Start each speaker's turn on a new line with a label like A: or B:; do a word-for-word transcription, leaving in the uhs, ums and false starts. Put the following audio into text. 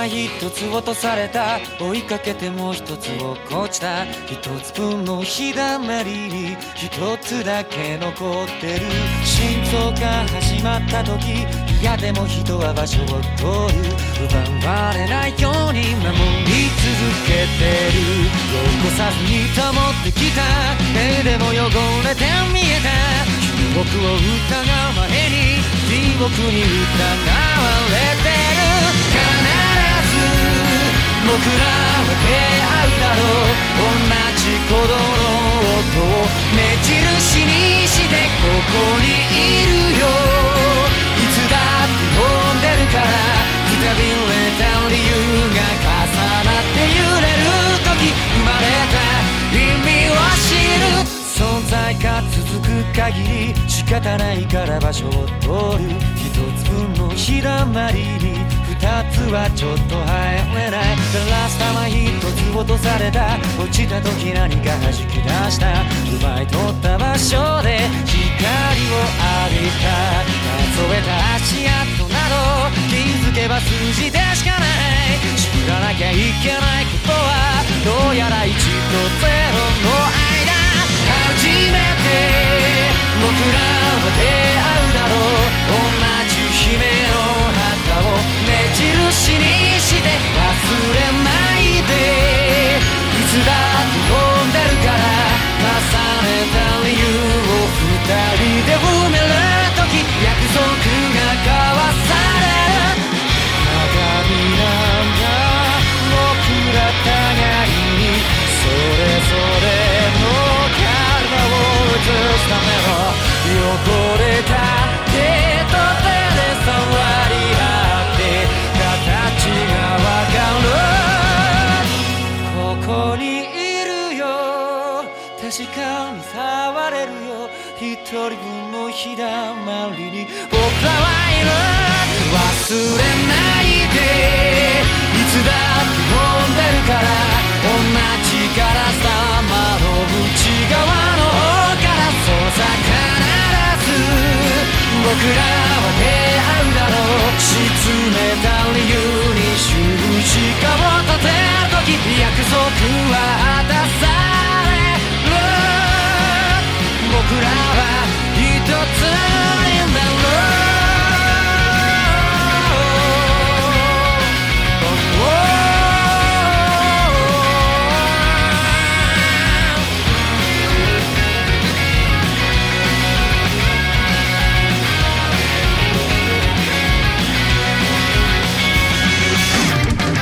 A: 玉一つ落とされた、追いかけてもう一つ落っこちた。一つ分の日だまりに一つだけ残ってる。心臓が始まった時、嫌でも人は場所を取る。奪われないように守り続けてる。残さずに保ってきた目でも汚れて見えた。僕を疑う前に地獄に疑われてる。必ず僕らは出会うだろう。同じ鼓動の音を目印にしてここにいるよ。いつだって飛んでるから、くたびれた理由が重なって揺れる時、生まれた意味を知る。存在が続く限り仕方ないから場所を取る。一つ分の日だまりに二つはちょっと入れない。ガラス玉一つ落とされた。落ちた時何か弾き出した。奪い取った場所で光を浴びた。数えた足跡など気づけば数字でしかない。知らなきゃいけないことはどうやらいちとゼロの間。初めて僕らは出会うだろう。同じ夢の旗を目印にして忘れないで。いつだって飛んでるから重ねた理由を二人で埋める時、約束が交わされる。鏡なんだ僕ら互いに、それぞれの映すための汚れた手と手で触り合って形がわかる。ここにいるよ、確かに触れるよ。一人分の日だまりに僕らはいる。忘れないで、いつだって飛んでるから。同じガラス玉の内側の方から、そうさ必ず僕らは出会うだろう。沈めた理由に十字架を立てる時、